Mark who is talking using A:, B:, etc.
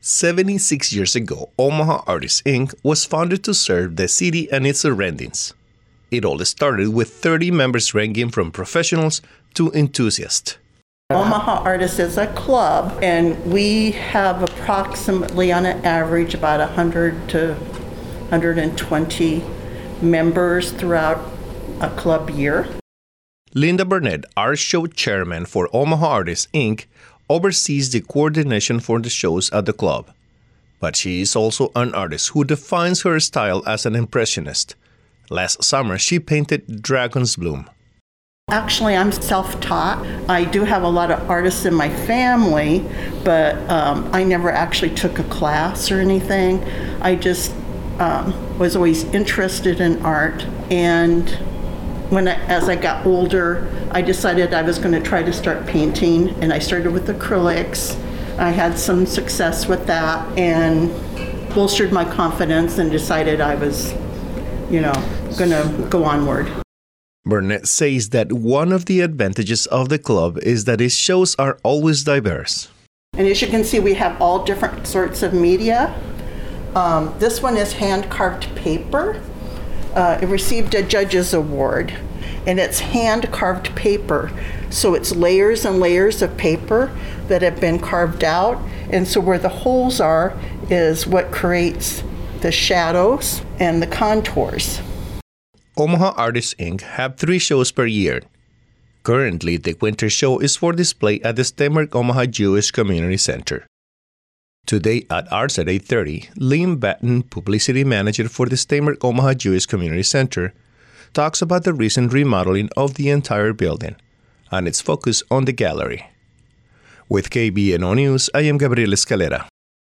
A: 76 years ago, Omaha Artists, Inc. was founded to serve the city and its surroundings. It all started with 30 members ranging from professionals to enthusiasts.
B: Omaha Artists is a club, and we have approximately, on an average, about 100 to 120 members throughout a club year.
A: Linda Burnett, art show chairman for Omaha Artists, Inc., oversees the coordination for the shows at the club. But she is also an artist who defines her style as an impressionist. Last summer, she painted Dragon's Bloom.
B: Actually, I'm self-taught. I do have a lot of artists in my family, but I never actually took a class or anything. I just was always interested in art, and as I got older, I decided I was going to try to start painting, and I started with acrylics. I had some success with that and bolstered my confidence and decided I was, going to go onward.
A: Burnett says that one of the advantages of the club is that its shows are always diverse.
B: And as you can see, we have all different sorts of media. This one is hand-carved paper. It received a judge's award, and it's hand-carved paper. So it's layers and layers of paper that have been carved out, and so where the holes are is what creates the shadows and the contours.
A: Omaha Artists, Inc. have 3 shows per year. Currently, the winter show is for display at the Stenberg Omaha Jewish Community Center. Today at Arts at 8:30, Lynn Batten, publicity manager for the Stenberg Omaha Jewish Community Center, talks about the recent remodeling of the entire building and its focus on the gallery. With KBNO News, I am Gabriel Escalera.